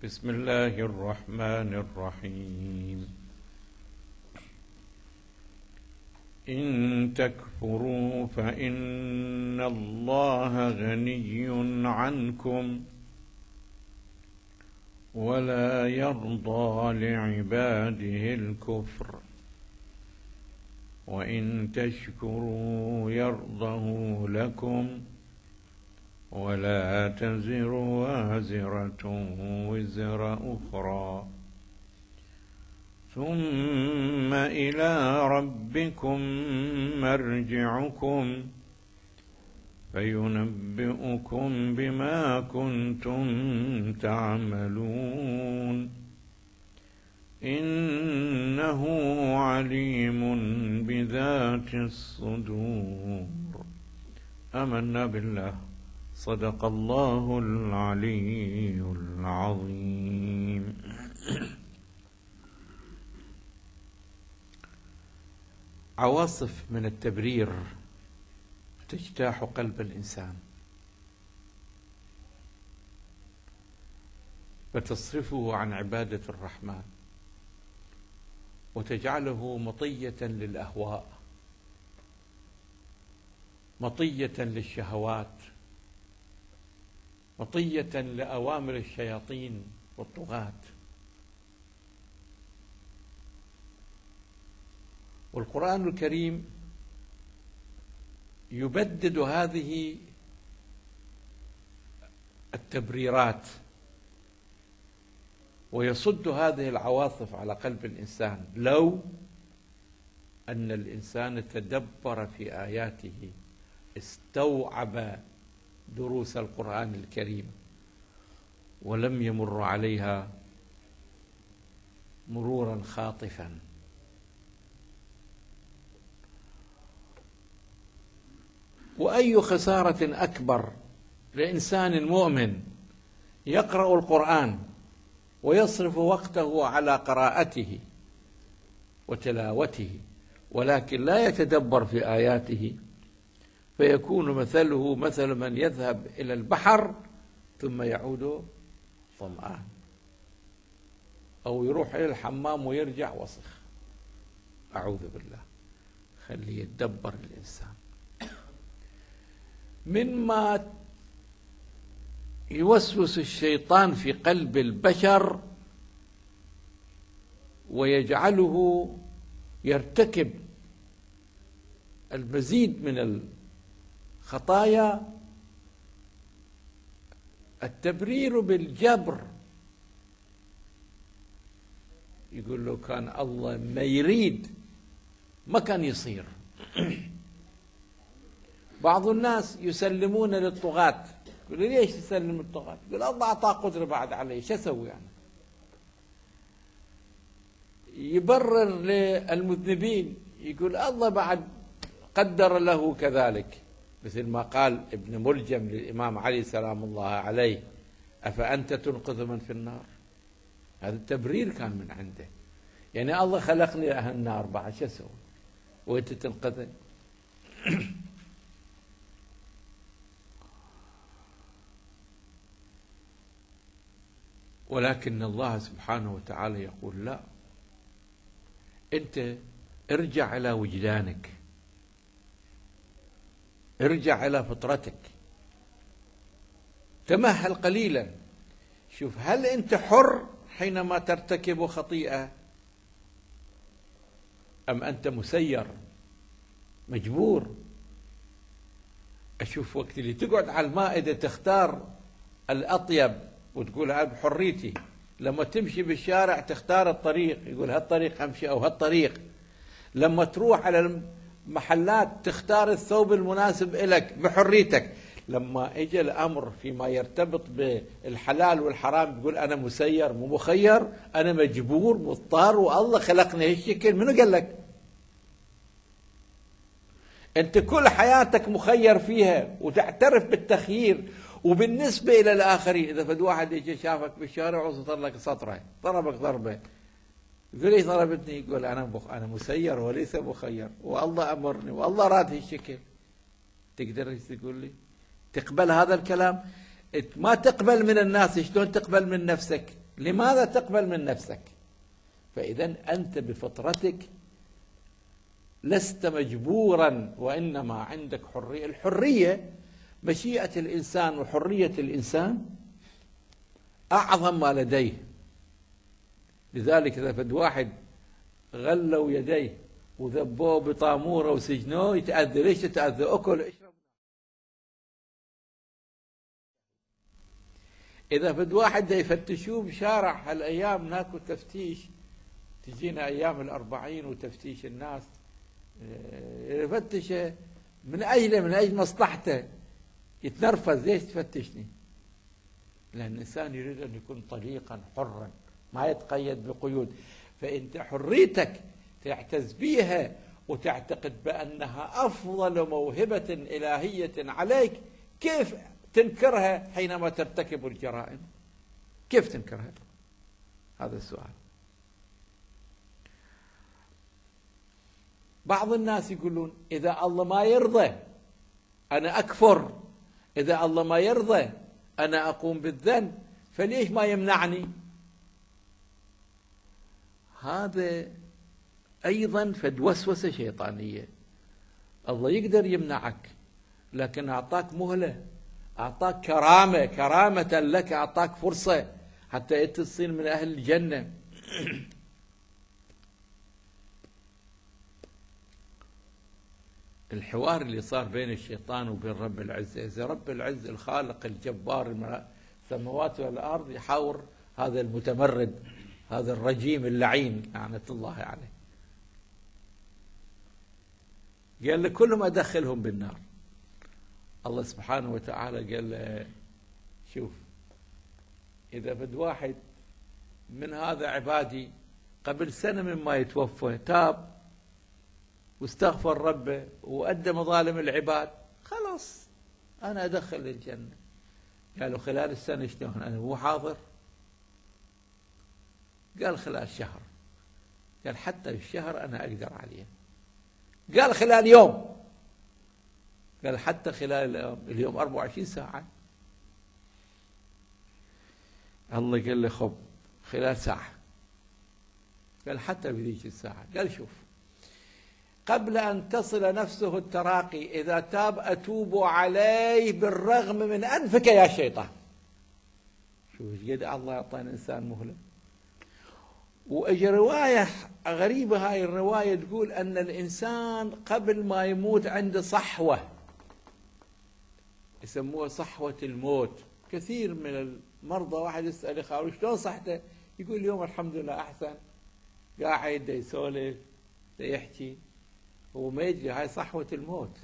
بسم الله الرحمن الرحيم. إن تكفروا فإن الله غني عنكم ولا يرضى لعباده الكفر وإن تشكروا يرضه لكم ولا تزر وازرة وزر أخرى ثم إلى ربكم مرجعكم فينبئكم بما كنتم تعملون إنه عليم بذات الصدور. آمنا بالله. صدق الله العلي العظيم. عواصف من التبرير تجتاح قلب الإنسان فتصرفه عن عبادة الرحمن وتجعله مطية للأهواء، مطية للشهوات، مطية لأوامر الشياطين والطغاة. والقرآن الكريم يبدد هذه التبريرات ويصد هذه العواصف على قلب الإنسان لو أن الإنسان تدبر في آياته، استوعب دروس القرآن الكريم ولم يمر عليها مرورا خاطفا. وأي خسارة أكبر لإنسان مؤمن يقرأ القرآن ويصرف وقته على قراءته وتلاوته ولكن لا يتدبر في آياته، فيكون مثله مثل من يذهب إلى البحر ثم يعود ظمآن، أو يروح إلى الحمام ويرجع وسخ. أعوذ بالله. خلي يتدبر الإنسان. مما يوسوس الشيطان في قلب البشر ويجعله يرتكب المزيد من الخطايا التبرير بالجبر. يقول له كان الله ما يريد ما كان يصير. بعض الناس يسلمون للطغاة. يقول ليش تسلم للطغاة؟ يقول الله أعطاه قدرة بعد عليه، شو أسوي يعني؟ يبرر للمذنبين، يقول الله بعد قدر له كذلك، مثل ما قال ابن ملجم للإمام علي سلام الله عليه: أفأنت تنقذ من في النار؟ هذا التبرير كان من عنده، يعني الله خلقني أهل النار بعد شو أسوي وأنت تنقذني؟ ولكن الله سبحانه وتعالى يقول لا، أنت ارجع إلى وجدانك، ارجع إلى فطرتك، تمهل قليلا، شوف هل أنت حر حينما ترتكب خطيئة أم أنت مسير مجبور؟ أشوف وقت اللي تقعد على المائدة تختار الأطيب وتقول هذا بحريتي، لما تمشي بالشارع تختار الطريق، يقول هالطريق أمشي أو هالطريق، لما تروح على المحلات تختار الثوب المناسب لك بحريتك. لما اجى الأمر فيما يرتبط بالحلال والحرام تقول أنا مسير مو مخير، أنا مجبور مضطر والله خلقني هالشكل. منو قال لك؟ أنت كل حياتك مخير فيها وتعترف بالتخيير. وبالنسبة إلى الآخرين، إذا فد واحد يجي شافك بالشارع وسطر لك سطره، ضربك ضربة، يقول ليش ضربتني؟ يقول أنا مسير وليس مخير، والله أمرني والله راد هالشكل. تقدر تقول لي تقبل هذا الكلام؟ ما تقبل من الناس، شلون تقبل من نفسك؟ لماذا تقبل من نفسك؟ فإذا أنت بفطرتك لست مجبورا، وإنما عندك حرية. الحرية مشيئة الإنسان وحرية الإنسان أعظم ما لديه. لذلك إذا فد واحد غلوا يديه وذبوه بطاموره وسجنوه يتأذى. ليش تتأذى؟ أكل اشرب. إذا فد واحد يفتشوه بشارع هالأيام، ناكو تفتيش، تجينا أيام ال40 وتفتيش الناس، يفتشه من أجل مصلحته، يتنرفز. ليش تفتشني؟ لأن الإنسان يريد أن يكون طليقا حرا ما يتقيد بقيود. فأنت حريتك تعتز بها وتعتقد بأنها أفضل موهبة إلهية عليك، كيف تنكرها حينما ترتكب الجرائم؟ كيف تنكرها؟ هذا السؤال. بعض الناس يقولون إذا الله ما يرضى أنا أكفر، إذا الله ما يرضى أنا أقوم بالذنب، فليش ما يمنعني؟ هذا أيضا فد وسوسة شيطانية. الله يقدر يمنعك، لكن أعطاك مهلة، أعطاك كرامة لك، أعطاك فرصة حتى تصير من أهل الجنة. الحوار اللي صار بين الشيطان وبين رب العزة، إذا رب العزة الخالق الجبار السماوات والأرض يحاور هذا المتمرد، هذا الرجيم اللعين لعنة الله عليه، قال له كلهم أدخلهم بالنار. الله سبحانه وتعالى قال له شوف، إذا بد واحد من هذا عبادي قبل سنة مما يتوفى تاب واستغفر ربه وأدى مظالم العباد، خلاص أنا أدخل للجنة. قالوا خلال السنة شلون؟ أنا مو حاضر. قال خلال شهر. قال حتى الشهر أنا أقدر عليه. قال خلال يوم. قال حتى خلال اليوم 24 ساعة. الله قال له خب خلال ساعة. قال حتى بذيك الساعة. قال شوف، قبل أن تصل نفسه التراقي إذا تاب أتوب عليه بالرغم من أنفك يا شيطان. شوف ايش قد الله يعطي الإنسان مهلة. وأجي رواية غريبة، هاي الرواية تقول أن الإنسان قبل ما يموت عنده صحوة يسموها صحوة الموت. كثير من المرضى واحد يسأل يخاوي شلون صحته؟ يقول اليوم الحمد لله أحسن، قاعد يسولف يحكي، هو ما يدري هاي صحوة الموت.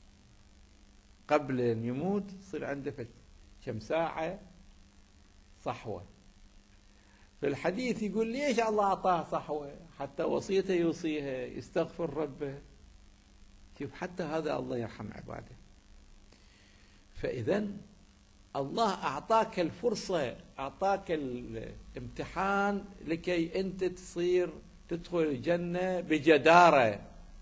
قبل أن يموت يصير عنده كم ساعة صحوة. في الحديث يقول ليش الله أعطاه صحوة؟ حتى وصيته يوصيها، يستغفر ربه. شوف حتى هذا الله يرحم عباده. فإذا الله أعطاك الفرصة، أعطاك الامتحان لكي أنت تدخل الجنة بجدارة.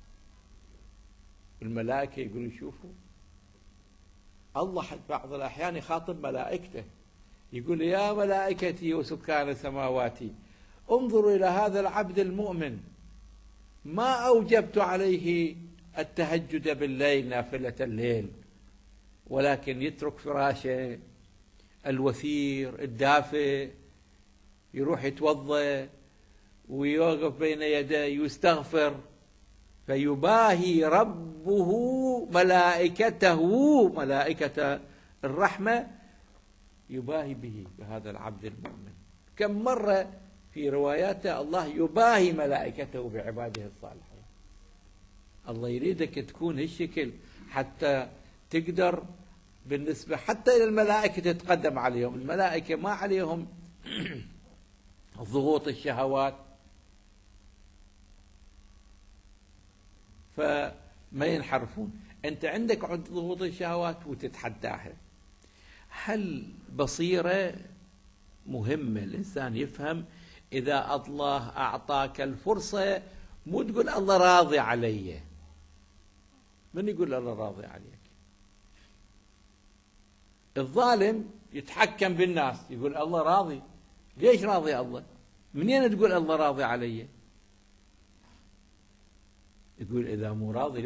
الملائكة يقولوا شوفوا، الله بعض الأحيان يخاطب ملائكته يقول يا ملائكتي وسكان سماواتي انظروا إلى هذا العبد المؤمن، ما أوجبت عليه التهجد بالليل نافلة الليل، ولكن يترك فراشه الوثير الدافئ، يروح يتوضأ ويوقف بين يديه ويستغفر، فيباهي ربه ملائكة الرحمة يباهي به بهذا العبد المؤمن. كم مرة في رواياته الله يباهي ملائكته بعباده الصالحين. الله يريدك تكون هالشكل حتى تقدر بالنسبة حتى إلى الملائكة تتقدم عليهم. الملائكة ما عليهم ضغوط الشهوات، فما ينحرفون. أنت عندك ضغوط الشهوات وتتحداها. هل بصيرة مهمة الإنسان يفهم إذا الله أعطاك الفرصة، مو تقول الله راضي علي. من يقول الله راضي عليك؟ الظالم يتحكم بالناس يقول الله راضي، ليش راضي الله؟ منين تقول الله راضي علي؟ يقول إذا مو راضي